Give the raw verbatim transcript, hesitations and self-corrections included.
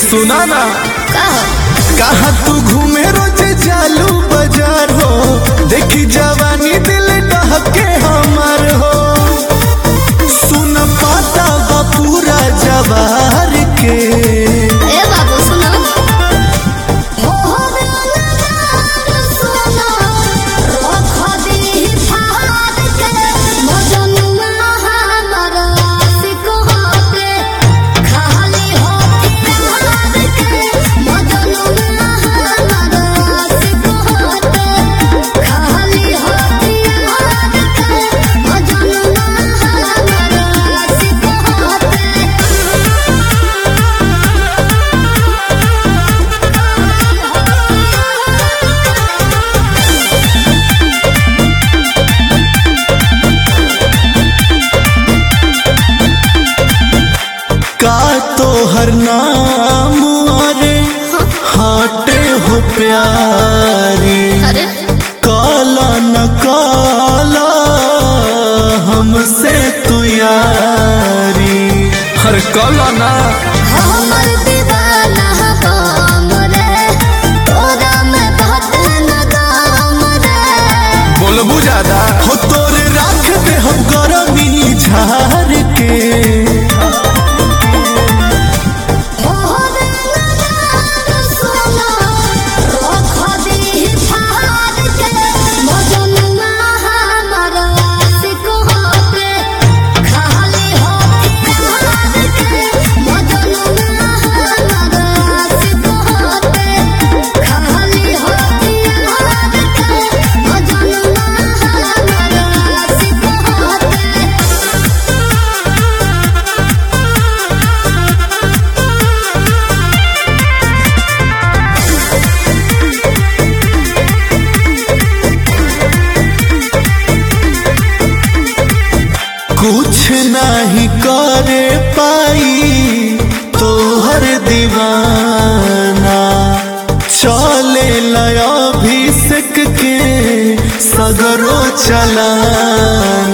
सुना ना कहा तू घूमे रोज जालू बाजार हो, देखी जवानी दिल डहके हमार हो। सुन पाता बा पूरा जवार के ए बाबू सुनो का तो हर नाम अरे हाटे हो प्यारी, काला न काला हमसे तू यारी। हर कला ना हमर दीवाना हम रे, तोरा में बात न दाम रे। बोलबू ज्यादा हो तोरे राख दे हम गरमी झार के। कुछ नहीं करे पाई तोहर दीवाना, चले लया अभिषेक के सगरो चलाना।